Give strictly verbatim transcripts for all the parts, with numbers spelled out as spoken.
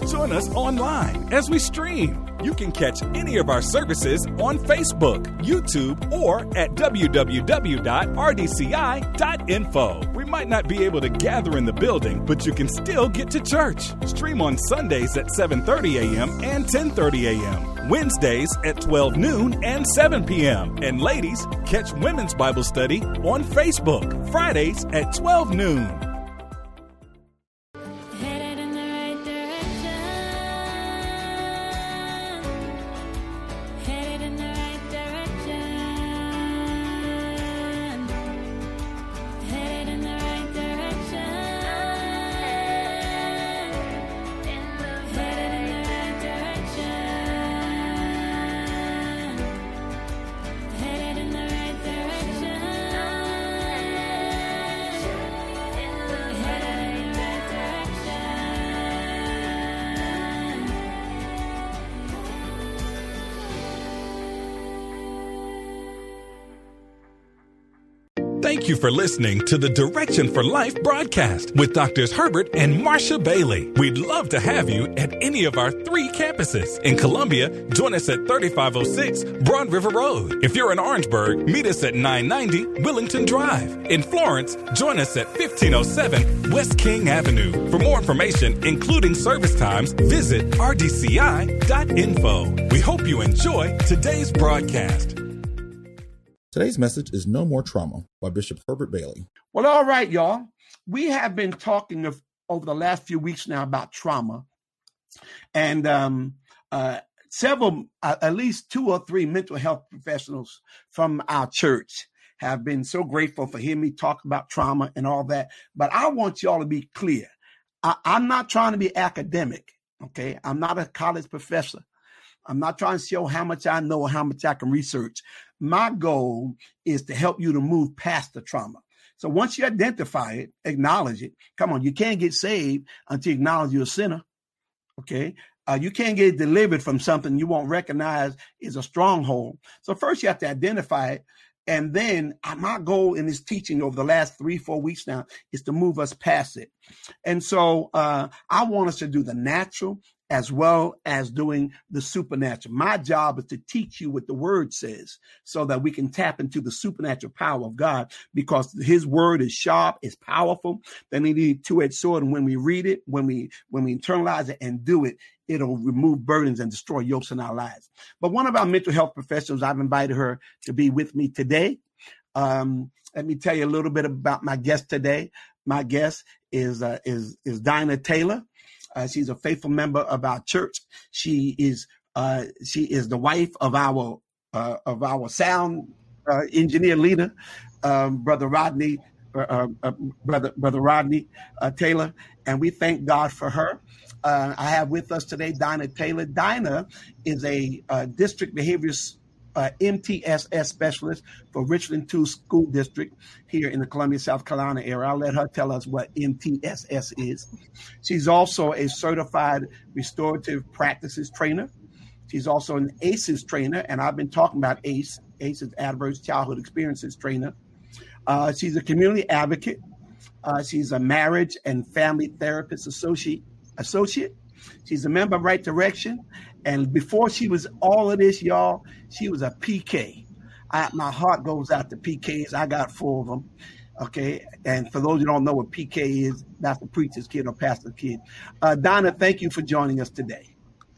Join us online as we stream. You can catch any of our services on Facebook, YouTube, or at w w w dot r d c i dot info. We might not be able to gather in the building, but you can still get to church. Stream on Sundays at seven thirty a.m. and ten thirty a.m., Wednesdays at twelve noon and seven p.m. And ladies, catch Women's Bible Study on Facebook, Fridays at twelve noon. Thank you for listening to the Direction for Life broadcast with Doctors Herbert and Marsha Bailey. We'd love to have you at any of our three campuses. In Columbia, join us at thirty-five oh six Broad River Road. If you're in Orangeburg, meet us at nine ninety Willington Drive. In Florence, join us at fifteen oh seven West King Avenue. For more information, including service times, visit r d c i dot info. We hope you enjoy today's broadcast. Today's message is No More Trauma by Bishop Herbert Bailey. Well, all right, y'all. We have been talking of, over the last few weeks now about trauma. And um, uh, several, uh, at least two or three mental health professionals from our church have been so grateful for hearing me talk about trauma and all that. But I want y'all to be clear. I, I'm not trying to be academic, okay? I'm not a college professor. I'm not trying to show how much I know or how much I can research. My goal is to help you to move past the trauma. So once you identify it, acknowledge it. Come on, you can't get saved until you acknowledge you're a sinner. Okay? Uh, you can't get delivered from something you won't recognize is a stronghold. So first you have to identify it. And then my goal in this teaching over the last three, four weeks now is to move us past it. And so uh, I want us to do the natural as well as doing the supernatural. My job is to teach you what the word says so that we can tap into the supernatural power of God, because his word is sharp, it's powerful. Then they need a two-edged sword. And when we read it, when we when we internalize it and do it, it'll remove burdens and destroy yokes in our lives. But one of our mental health professionals, I've invited her to be with me today. Um, let me tell you a little bit about my guest today. My guest is uh, is is Dinah Taylor. Uh, she's a faithful member of our church. She is uh, she is the wife of our uh, of our sound uh, engineer leader, um, Brother Rodney, uh, uh, brother Brother Rodney uh, Taylor, and we thank God for her. Uh, I have with us today Dinah Taylor. Dinah is a uh, district behavior uh, M T S S specialist for Richland two School District here in the Columbia, South Carolina area. I'll let her tell us what M T S S is. She's also a certified restorative practices trainer. She's also an A C Es trainer, and I've been talking about A C E. A C Es, Adverse Childhood Experiences trainer. Uh, she's a community advocate. Uh, she's a marriage and family therapist associate. associate. She's a member of Right Direction. And before she was all of this, y'all, she was a P K. I, my heart goes out to P Ks. I got four of them. Okay. And for those who don't know what P K is, that's the preacher's kid or pastor's kid. Uh, Donna, thank you for joining us today.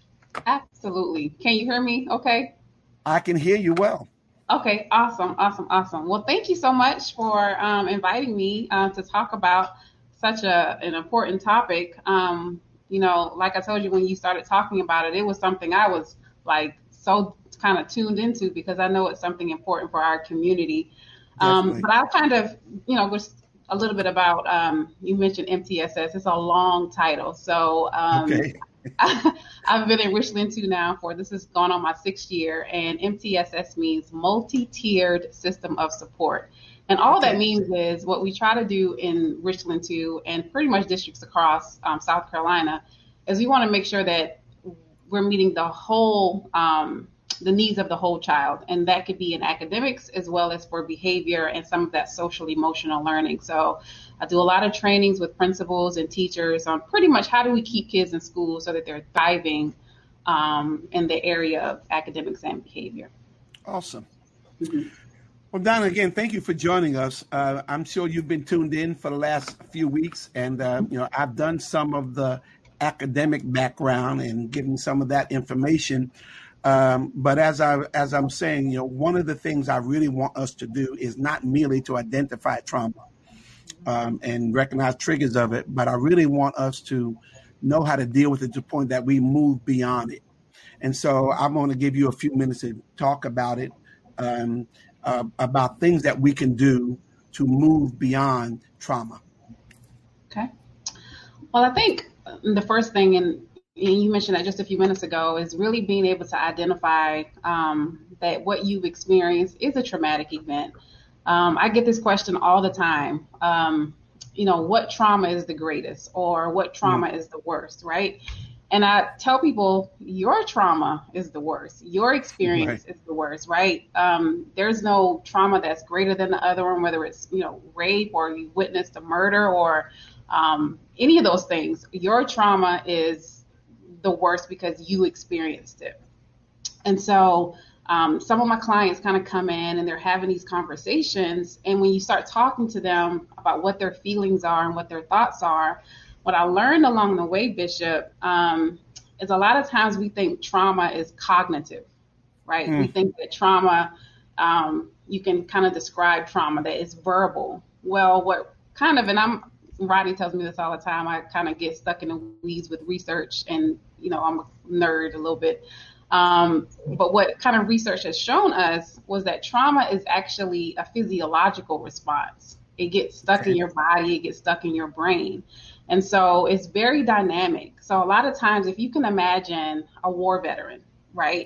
Absolutely. Can you hear me okay? I can hear you well. Okay. Awesome. Awesome. Awesome. Well, thank you so much for um, inviting me uh, to talk about such a, an important topic. Um, You know, like I told you, when you started talking about it, it was something I was like so kind of tuned into because I know it's something important for our community. Um, but I'll kind of, you know, just a little bit about, um, you mentioned M T S S. It's a long title. So um, okay. I, I've been in Richland two now for, this is going on my sixth year. And M T S S means multi-tiered system of support. And all okay. that means is what we try to do in Richland two and pretty much districts across um, South Carolina is we want to make sure that we're meeting the whole um, the needs of the whole child. And that could be in academics as well as for behavior and some of that social emotional learning. So I do a lot of trainings with principals and teachers on pretty much how do we keep kids in school so that they're thriving um, in the area of academics and behavior. Awesome. Mm-hmm. Well, Donna, again, thank you for joining us. Uh, I'm sure you've been tuned in for the last few weeks, and uh, you know I've done some of the academic background and giving some of that information. Um, but as I as I'm saying, you know, one of the things I really want us to do is not merely to identify trauma um, and recognize triggers of it, but I really want us to know how to deal with it to the point that we move beyond it. And so I'm going to give you a few minutes to talk about it. Um, Uh, about things that we can do to move beyond trauma. Okay. Well, I think the first thing, and, and you mentioned that just a few minutes ago, is really being able to identify um, that what you've experienced is a traumatic event. Um, I get this question all the time. Um, you know, what trauma is the greatest, or what trauma mm. is the worst, right? And I tell people, your trauma is the worst. Your experience right. is the worst, right? Um, there's no trauma that's greater than the other one, whether it's, you know, rape or you witnessed a murder or um, any of those things. Your trauma is the worst because you experienced it. And so um, some of my clients kind of come in and they're having these conversations. And when you start talking to them about what their feelings are and what their thoughts are, what I learned along the way, Bishop, um, is a lot of times we think trauma is cognitive, right? Mm. We think that trauma, um, you can kind of describe trauma, that it's verbal. Well, what kind of, and I'm, Rodney tells me this all the time, I kind of get stuck in the weeds with research and, you know, I'm a nerd a little bit. Um, but what kind of research has shown us was that trauma is actually a physiological response. It gets stuck okay. in your body, it gets stuck in your brain. And so it's very dynamic. So a lot of times, if you can imagine a war veteran, right?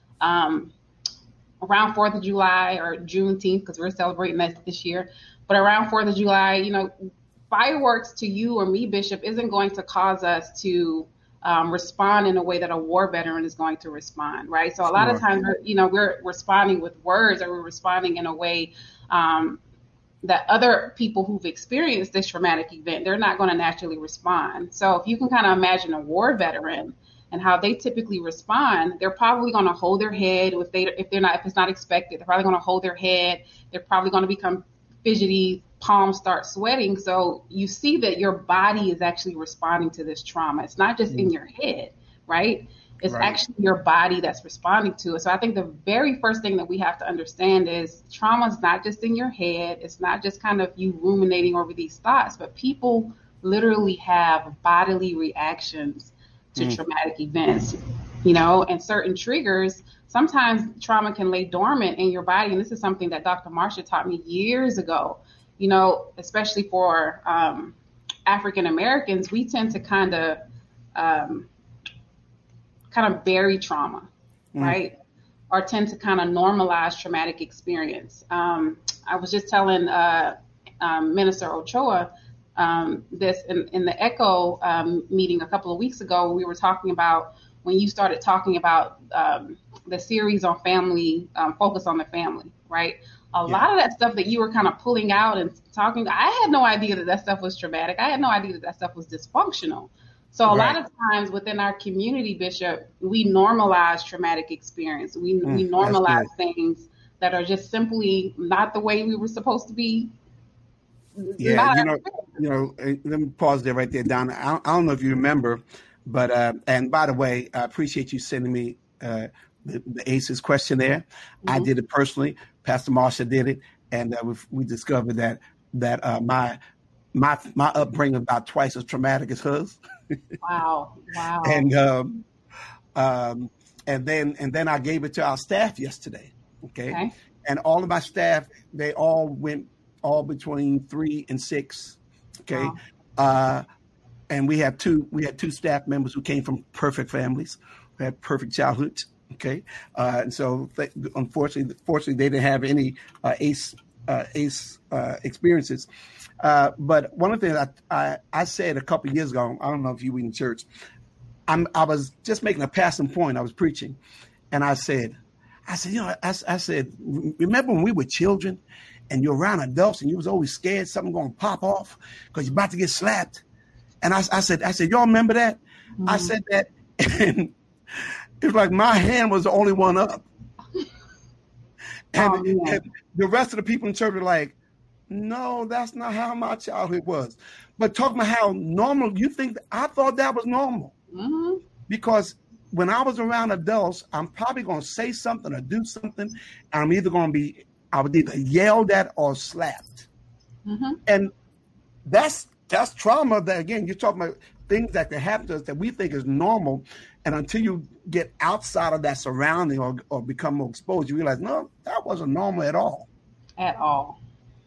Um, around fourth of July or Juneteenth, because we're celebrating that this year, but around fourth of July, you know, fireworks to you or me, Bishop, isn't going to cause us to um, respond in a way that a war veteran is going to respond, right? So a lot sure. of times, we're, you know, we're responding with words, or we're responding in a way um, that other people who've experienced this traumatic event, they're not going to naturally respond. So if you can kind of imagine a war veteran and how they typically respond, they're probably going to hold their head if they if they're not if it's not expected. They're probably going to hold their head. They're probably going to become fidgety. Palms start sweating. So you see that your body is actually responding to this trauma. It's not just mm. in your head, right? It's right. actually your body that's responding to it. So I think the very first thing that we have to understand is trauma is not just in your head. It's not just kind of you ruminating over these thoughts, but people literally have bodily reactions to mm. traumatic events, you know, and certain triggers. Sometimes trauma can lay dormant in your body. And this is something that Doctor Marsha taught me years ago, you know, especially for um, African Americans, we tend to kind of, um, kind of bury trauma, mm. right? Or tend to kind of normalize traumatic experience. Um, I was just telling uh, um, Minister Ochoa um, this in, in the ECHO um, meeting a couple of weeks ago. We were talking about when you started talking about um, the series on family, um, focus on the family, right? A yeah. lot of that stuff that you were kind of pulling out and talking, I had no idea that that stuff was traumatic. I had no idea that that stuff was dysfunctional. So a right. lot of times within our community, Bishop, we normalize traumatic experience. We mm, we normalize things that are just simply not the way we were supposed to be. Yeah, not you know, you know. Let me pause there, right there, Donna. I don't, I don't know if you remember, but uh, and by the way, I appreciate you sending me uh, the, the A C Es questionnaire. Mm-hmm. I did it personally. Pastor Marsha did it, and uh, we, we discovered that that uh, my my my upbringing about twice as traumatic as hers. Wow! Wow! And um, um, and then and then I gave it to our staff yesterday. Okay? okay, and all of my staff, they all went all between three and six. Okay, wow. uh, and we have two we had two staff members who came from perfect families, who had perfect childhoods. Okay, uh, and so th- unfortunately, fortunately, they didn't have any uh, A C E uh, A C E uh, experiences. Uh, but one of the things I, I, I said a couple of years ago, I don't know if you were in church, I'm, I was just making a passing point. I was preaching, and I said, I said, you know, I, I said, remember when we were children and you're around adults and you was always scared something going to pop off because you're about to get slapped? And I, I said, I said, y'all remember that? Mm-hmm. I said that, and it was like my hand was the only one up. And, oh, yeah. and the rest of the people in church were like, no, that's not how my childhood was. But talking about how normal, you think, that, I thought that was normal. Mm-hmm. Because when I was around adults, I'm probably going to say something or do something, and I'm either going to be, I was either yelled at or slapped. Mm-hmm. And that's that's trauma that, again, you're talking about things that can happen to us that we think is normal. And until you get outside of that surrounding or, or become more exposed, you realize, no, that wasn't normal at all. At all.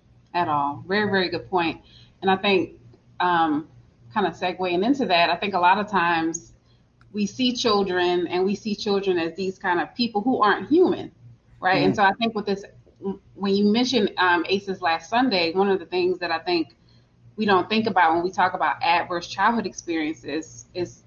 At all. Very, very good point. And I think um, kind of segueing into that, I think a lot of times we see children and we see children as these kind of people who aren't human, right? Mm. And so I think with this, when you mentioned um, ACEs last Sunday, one of the things that I think we don't think about when we talk about adverse childhood experiences is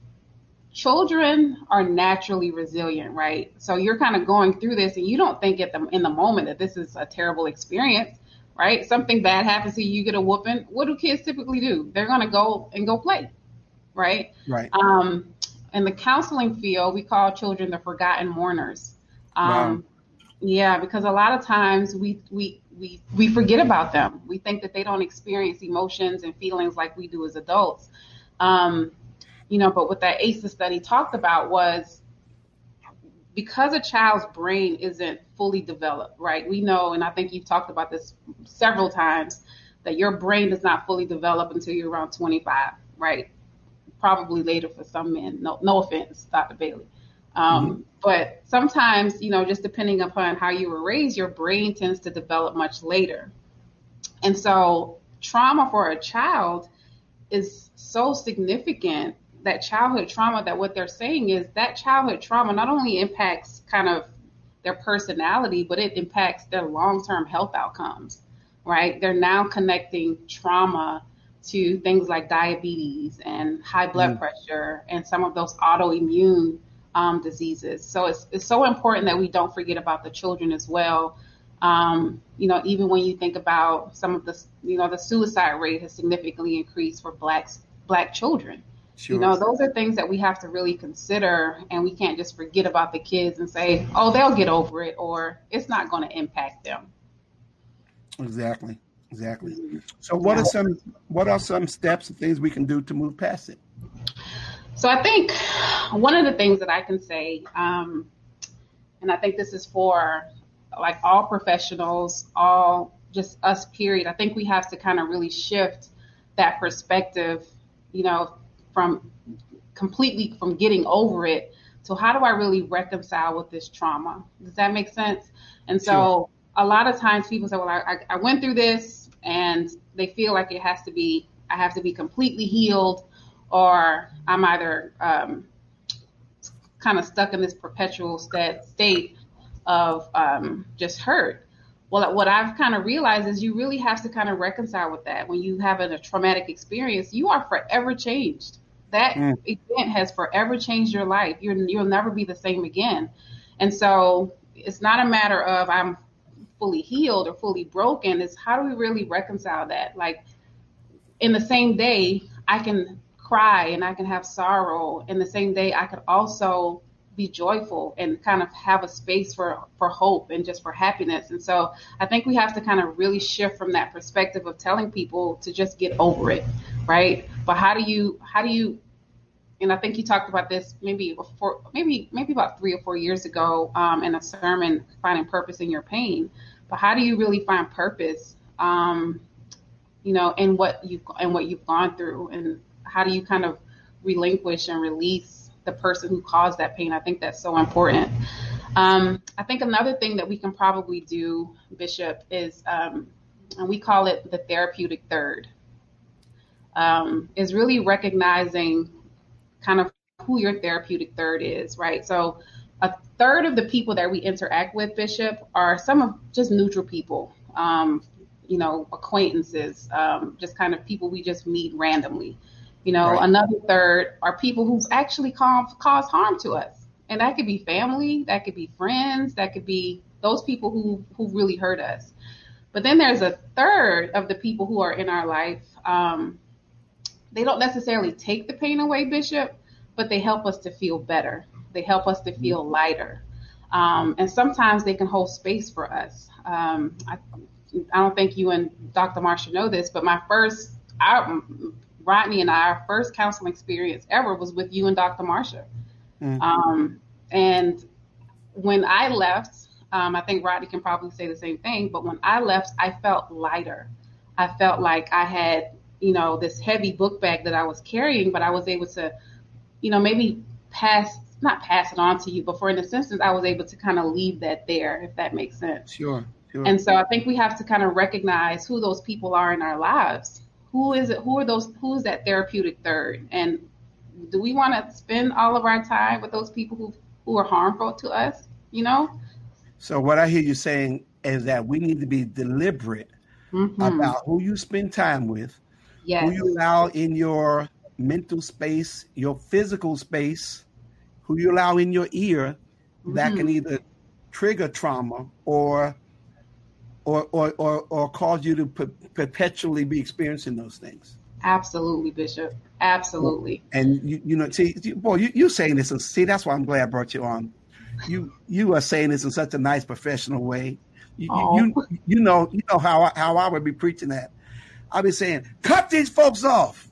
children are naturally resilient, right? So you're kind of going through this and you don't think at the, in the moment that this is a terrible experience, right? Something bad happens to you, you get a whooping. What do kids typically do? They're going to go and go play, right? Right. Um, in the counseling field, we call children the forgotten mourners. Um, wow. Yeah, because a lot of times we, we, we, we forget about them. We think that they don't experience emotions and feelings like we do as adults. Um, you know, but what that ACEs study talked about was because a child's brain isn't fully developed, right? We know, and I think you've talked about this several times, that your brain does not fully develop until you're around twenty-five, right? Probably later for some men. No, no offense, Doctor Bailey. Um, mm-hmm. But sometimes, you know, just depending upon how you were raised, your brain tends to develop much later. And so trauma for a child is so significant, that childhood trauma, that what they're saying is that childhood trauma not only impacts kind of their personality, but it impacts their long-term health outcomes, right? They're now connecting trauma to things like diabetes and high blood mm. pressure and some of those autoimmune um, diseases. So it's it's so important that we don't forget about the children as well. Um, you know, even when you think about some of the, you know, the suicide rate has significantly increased for blacks, black children. Sure. You know, those are things that we have to really consider, and we can't just forget about the kids and say, oh, they'll get over it, or it's not going to impact them. Exactly. Exactly. So what are some what are some steps and things we can do to move past it? So I think one of the things that I can say, um, and I think this is for like all professionals, all just us, period. I think we have to kind of really shift that perspective, you know, from completely from getting over it to how do I really reconcile with this trauma? Does that make sense? And so sure. A lot of times people say, well, I, I went through this, and they feel like it has to be, I have to be completely healed, or I'm either um, kind of stuck in this perpetual stat, state of um, just hurt. Well, what I've kind of realized is you really have to kind of reconcile with that. When you have a, a traumatic experience, you are forever changed. That mm. event has forever changed your life. You're, you'll never be the same again. And so it's not a matter of I'm fully healed or fully broken. It's how do we really reconcile that? Like in the same day, I can cry and I can have sorrow. In the same day, I could also be joyful and kind of have a space for, for hope and just for happiness. And so I think we have to kind of really shift from that perspective of telling people to just get over it, right? But how do you, how do you, and I think you talked about this maybe before, maybe maybe about three or four years ago um, in a sermon, Finding Purpose in Your Pain. But how do you really find purpose, um, you know, in what you and what you've gone through, and how do you kind of relinquish and release the person who caused that pain? I think that's so important. Um, I think another thing that we can probably do, Bishop, is, um, and we call it the therapeutic third, um, is really recognizing kind of who your therapeutic third is, right? So a third of the people that we interact with, Bishop, are some of just neutral people, um, you know, acquaintances, um, just kind of people we just meet randomly. You know, right. Another third are people who've actually caused harm to us. And that could be family, that could be friends, that could be those people who, who really hurt us. But then there's a third of the people who are in our life. Um, they don't necessarily take the pain away, Bishop, but they help us to feel better. They help us to feel lighter. Um, and sometimes they can hold space for us. Um, I, I don't think you and Doctor Marsha know this, but my first, our, Rodney and I, our first counseling experience ever was with you and Doctor Marsha. Mm-hmm. Um, and when I left, Um, I think Rodney can probably say the same thing, but when I left, I felt lighter. I felt like I had, you know, this heavy book bag that I was carrying, but I was able to, you know, maybe pass, not pass it on to you, but for in this instance, I was able to kind of leave that there, if that makes sense. Sure, sure. And so I think we have to kind of recognize who those people are in our lives. Who is it? Who are those? Who is that therapeutic third? And do we want to spend all of our time with those people who, who are harmful to us, you know? So what I hear you saying is that we need to be deliberate mm-hmm. about who you spend time with, yes. who you allow in your mental space, your physical space, who you allow in your ear mm-hmm. that can either trigger trauma or or or or, or cause you to per- perpetually be experiencing those things. Absolutely, Bishop. Absolutely. And you you know, see, boy, you you saying this, and see, that's why I'm glad I brought you on. You you are saying this in such a nice professional way. You oh. you, you you know you know how I, how I would be preaching that. I'd be saying, cut these folks off.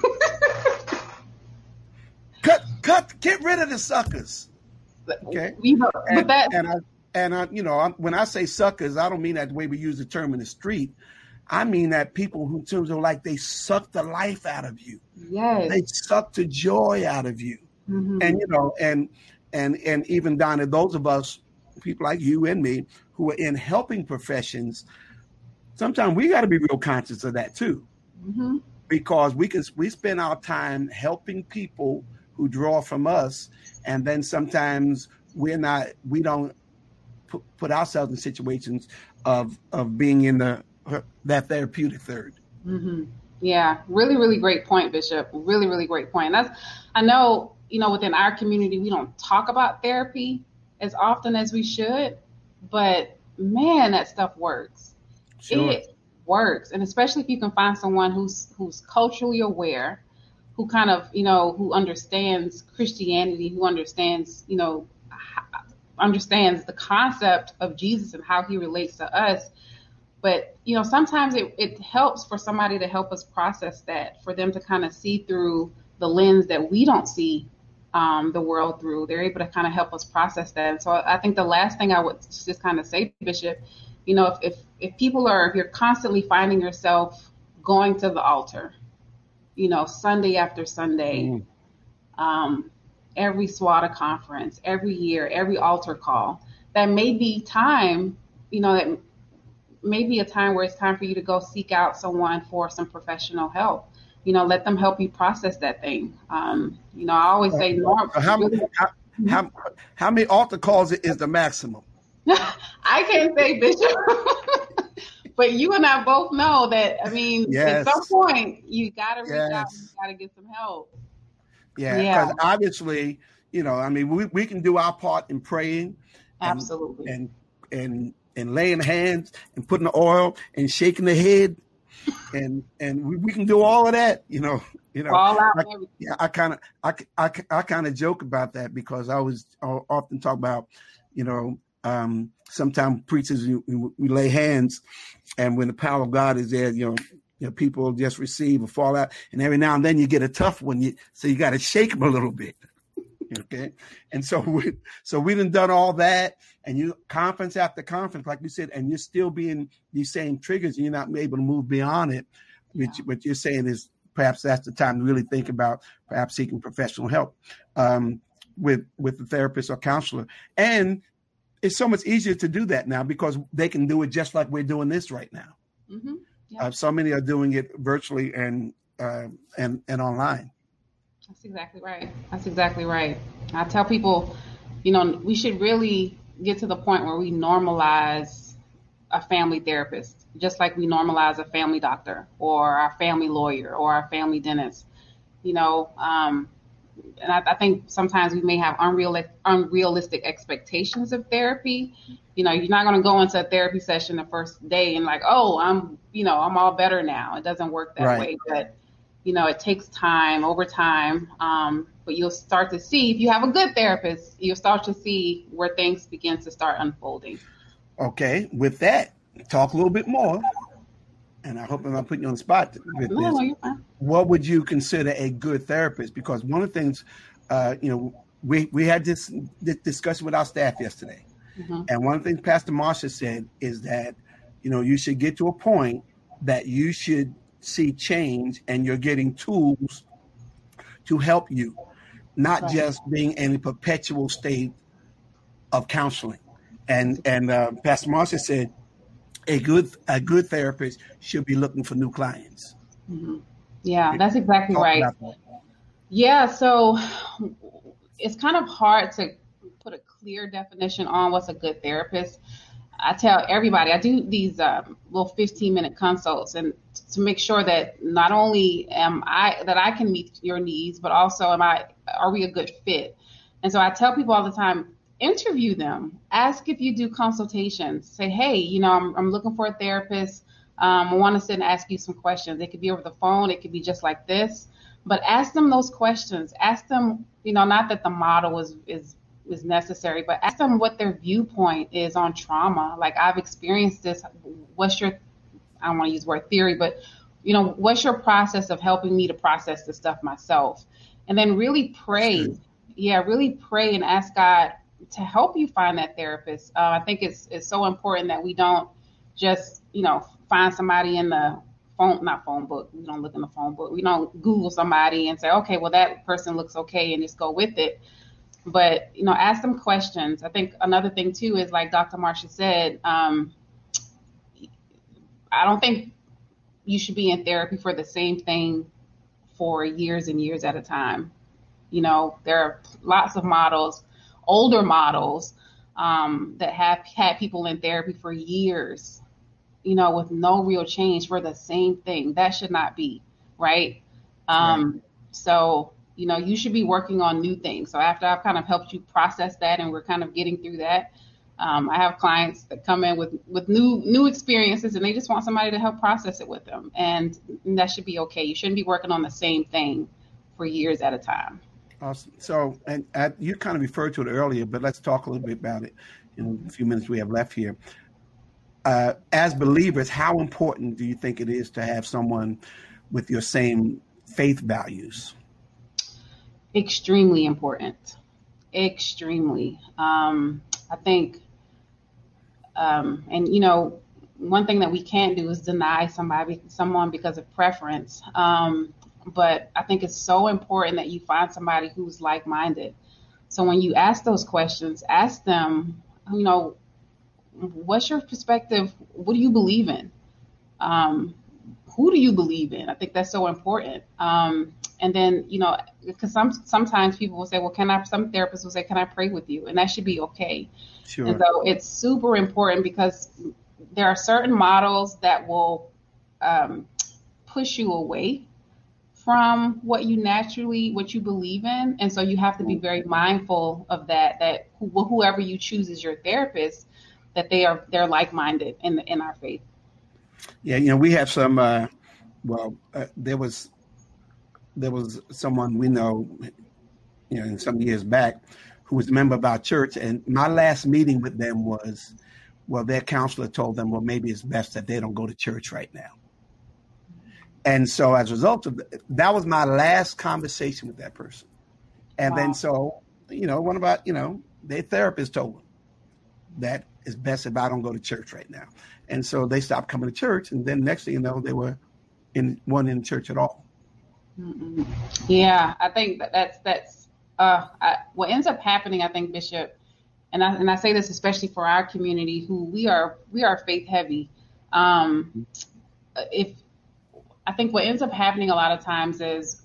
cut cut get rid of the suckers. Okay. But and, that and I and I you know I, when I say suckers, I don't mean that the way we use the term in the street. I mean that people who terms of like they suck the life out of you. Yes. They suck the joy out of you. Mm-hmm. And you know and. And and even down to those of us, people like you and me, who are in helping professions, sometimes we got to be real conscious of that too, mm-hmm. because we can we spend our time helping people who draw from us, and then sometimes we're not we don't put, put ourselves in situations of of being in the that therapeutic third. Mm-hmm. Yeah, really, really great point, Bishop. Really, really great point. That's I know. You know, within our community, we don't talk about therapy as often as we should, but man, that stuff works. Sure. It works. And especially if you can find someone who's, who's culturally aware, who kind of, you know, who understands Christianity, who understands, you know, understands the concept of Jesus and how he relates to us. But, you know, sometimes it, it helps for somebody to help us process that, for them to kind of see through the lens that we don't see Um, the world through. They're able to kind of help us process that. And so I think the last thing I would just kind of say, Bishop, you know, if, if, if people are, if you're constantly finding yourself going to the altar, you know, Sunday after Sunday, mm. um, every SWATA conference, every year, every altar call, that may be time, you know, that may be a time where it's time for you to go seek out someone for some professional help. You know, let them help you process that thing. Um, you know, I always say, Norm, how, how, how, how many altar calls is the maximum? I can't say, Bishop, but you and I both know that, I mean, yes. at some point, you got to reach yes. out and you got to get some help. Yeah, because yeah. obviously, you know, I mean, we, we can do our part in praying. Absolutely. And, and, and, and laying hands and putting the oil and shaking the head. And and we, we can do all of that, you know. You know, all out I, yeah, I kind of I, I, I kind of joke about that because I always I often talk about, you know, um, sometimes preachers we, we lay hands, and when the power of God is there, you know, you know, people just receive or fall out, and every now and then you get a tough one, you so you got to shake them a little bit. Okay, and so we so we done done all that, and you conference after conference, like we said, and you're still being these same triggers, and you're not able to move beyond it. Yeah. Which what you're saying is perhaps that's the time to really think about perhaps seeking professional help um, with with the therapist or counselor. And it's so much easier to do that now because they can do it just like we're doing this right now. Mm-hmm. Yeah. Uh, so many are doing it virtually and uh, and and online. That's exactly right. That's exactly right. I tell people, you know, we should really get to the point where we normalize a family therapist, just like we normalize a family doctor or our family lawyer or our family dentist. You know, um, and I, I think sometimes we may have unreal, unrealistic expectations of therapy. You know, you're not going to go into a therapy session the first day and like, oh, I'm, you know, I'm all better now. It doesn't work that Right. way, but you know, it takes time over time. Um, but you'll start to see, if you have a good therapist, you'll start to see where things begin to start unfolding. Okay. With that, talk a little bit more. And I hope I'm not putting you on the spot with No, this. no, you're fine. What would you consider a good therapist? Because one of the things, uh, you know, we, we had this, this discussion with our staff yesterday. Mm-hmm. And one of the things Pastor Marsha said is that, you know, you should get to a point that you should see change and you're getting tools to help you, not Right. just being in a perpetual state of counseling. And and uh, Pastor Marsha said a good a good therapist should be looking for new clients. Mm-hmm. Yeah, that's exactly Talk right. about that. Yeah, so it's kind of hard to put a clear definition on what's a good therapist. I tell everybody, I do these um, little fifteen minute consults and to make sure that not only am I, that I can meet your needs, but also am I, are we a good fit? And so I tell people all the time, interview them, ask if you do consultations, say, hey, you know, I'm, I'm looking for a therapist. Um, I want to sit and ask you some questions. It could be over the phone. It could be just like this, but ask them those questions. Ask them, you know, not that the model is, is, is necessary, but ask them what their viewpoint is on trauma. Like, I've experienced this. What's your, I don't want to use the word theory, but, you know, what's your process of helping me to process this stuff myself? And then really pray. Yeah, really pray and ask God to help you find that therapist. Uh, I think it's it's so important that we don't just, you know, find somebody in the phone, not phone book. We don't look in the phone book. We don't Google somebody and say, okay, well, that person looks okay, and just go with it. But, you know, ask them questions. I think another thing, too, is like Doctor Marsha said, um, I don't think you should be in therapy for the same thing for years and years at a time. You know, there are lots of models, older models, um, that have had people in therapy for years, you know, with no real change for the same thing. That should not be, right? Um, right. So, you know, you should be working on new things. So after I've kind of helped you process that and we're kind of getting through that, um, I have clients that come in with, with new new experiences and they just want somebody to help process it with them. And that should be okay. You shouldn't be working on the same thing for years at a time. Awesome. So, and uh, you kind of referred to it earlier, but let's talk a little bit about it in a few minutes we have left here. Uh, as believers, how important do you think it is to have someone with your same faith values? Extremely important. Extremely. Um, I think, um, and you know, one thing that we can't do is deny somebody, someone because of preference. Um, but I think it's so important that you find somebody who's like-minded. So when you ask those questions, ask them, you know, what's your perspective? What do you believe in? Um, who do you believe in? I think that's so important. Um, and then, you know, because some, sometimes people will say, well, can I, some therapists will say, can I pray with you? And that should be okay. Sure. And so it's super important because there are certain models that will um, push you away from what you naturally, what you believe in. And so you have to be very mindful of that, that wh- whoever you choose as your therapist, that they are, they're like-minded in the, in our faith. Yeah. You know, we have some, uh, well, uh, there was, there was someone we know, you know, some years back who was a member of our church. And my last meeting with them was, well, their counselor told them, well, maybe it's best that they don't go to church right now. And so as a result of that, that was my last conversation with that person. And wow. Then so, you know, one of our, you know, their therapist told them that it's best if I don't go to church right now. And so they stopped coming to church. And then next thing you know, they were in one in church at all. Mm-mm. Yeah, I think that that's, that's uh, I, what ends up happening, I think, Bishop, and I, and I say this especially for our community who we are, we are faith heavy. Um, if, I think what ends up happening a lot of times is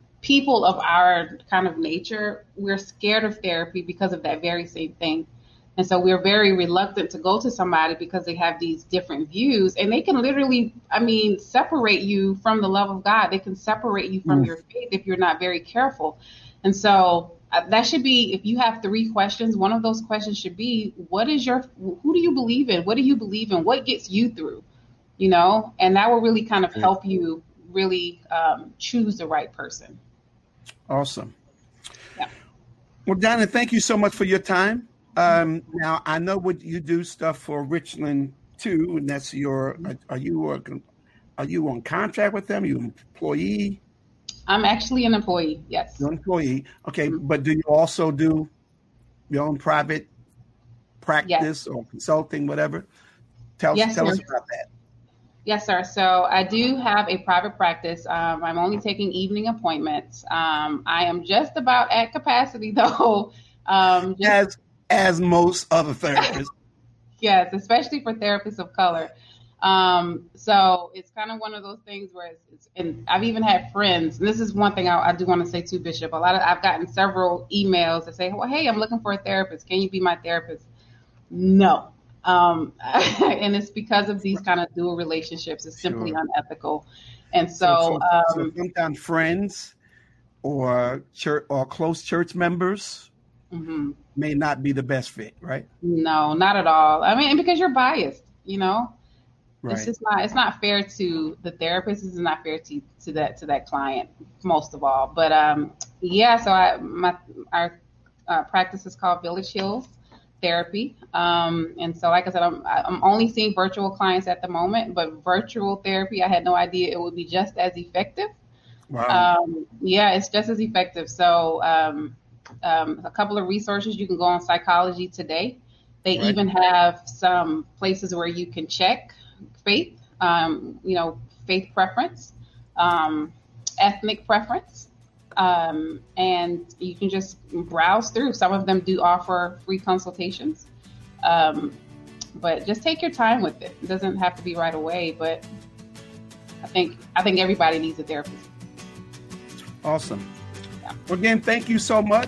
people of our kind of nature, we're scared of therapy because of that very same thing. And so we're very reluctant to go to somebody because they have these different views, and they can literally, I mean, separate you from the love of God. They can separate you from mm. your faith if you're not very careful. And so uh, that should be, if you have three questions, one of those questions should be, what is your, who do you believe in? What do you believe in? What gets you through? You know, and that will really kind of help you really um, choose the right person. Awesome. Yeah. Well, Donna, thank you so much for your time. Um, now, I know what you do stuff for Richland too, and that's your. Are you are you on contract with them? Are you an employee? I'm actually an employee. Yes. You're an employee. Okay, mm-hmm. But do you also do your own private practice yes. or consulting, whatever? Tell yes, tell sir. us about that. Yes, sir. So I do have a private practice. Um, I'm only taking evening appointments. Um, I am just about at capacity, though. Um, just- As as most other therapists. Yes, especially for therapists of color. Um, so it's kind of one of those things where it's, it's and I've even had friends, and this is one thing I, I do want to say too, Bishop. A lot of I've gotten several emails that say, well, hey, I'm looking for a therapist. Can you be my therapist? No. Um, and it's because of these kind of dual relationships. It's simply sure. unethical. And so, so, so, um, so sometimes friends or church or close church members mm-hmm. may not be the best fit, right? No, not at all. I mean, because you're biased, you know, right. It's just not, it's not fair to the therapist. It's not fair to, to that, to that client most of all. But, um, yeah, so I, my, our uh, practice is called Village Hills Therapy. Um, and so, like I said, I'm, I'm only seeing virtual clients at the moment, but virtual therapy, I had no idea it would be just as effective. Wow. Um, yeah, it's just as effective. So, um, um, a couple of resources, you can go on Psychology Today. They right. even have some places where you can check faith, um, you know, faith preference, um, ethnic preference. Um, and you can just browse through. Some of them do offer free consultations. Um, but just take your time with it. It doesn't have to be right away, but I think, I think everybody needs a therapist. Awesome. Yeah. Well, again, thank you so much.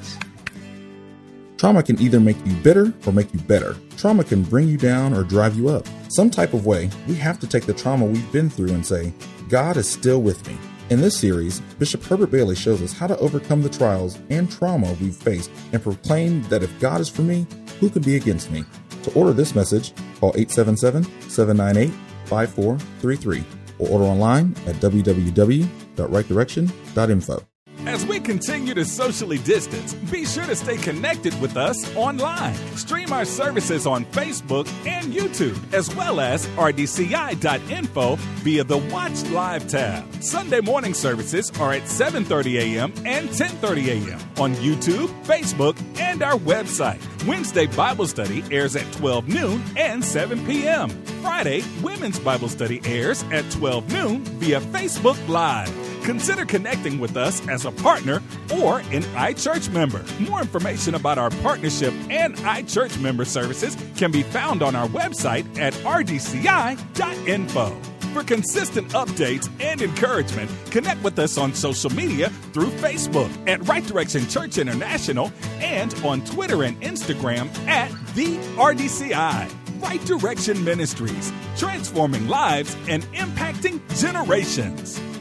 Trauma can either make you bitter or make you better. Trauma can bring you down or drive you up. Some type of way, we have to take the trauma we've been through and say, God is still with me. In this series, Bishop Herbert Bailey shows us how to overcome the trials and trauma we've faced and proclaim that if God is for me, who can be against me? To order this message, call eight seven seven, seven nine eight, five four three three or order online at w w w dot right direction dot info. As we continue to socially distance, be sure to stay connected with us online. Stream our services on Facebook and YouTube, as well as r d c i dot info via the Watch Live tab. Sunday morning services are at seven thirty a.m. and ten thirty a.m. on YouTube, Facebook, and our website. Wednesday Bible Study airs at twelve noon and seven p.m. Friday, Women's Bible Study airs at twelve noon via Facebook Live. Consider connecting with us as a partner or an iChurch member. More information about our partnership and iChurch member services can be found on our website at r d c i dot info. For consistent updates and encouragement, connect with us on social media through Facebook at Right Direction Church International and on Twitter and Instagram at the R D C I. Right Direction Ministries, transforming lives and impacting generations.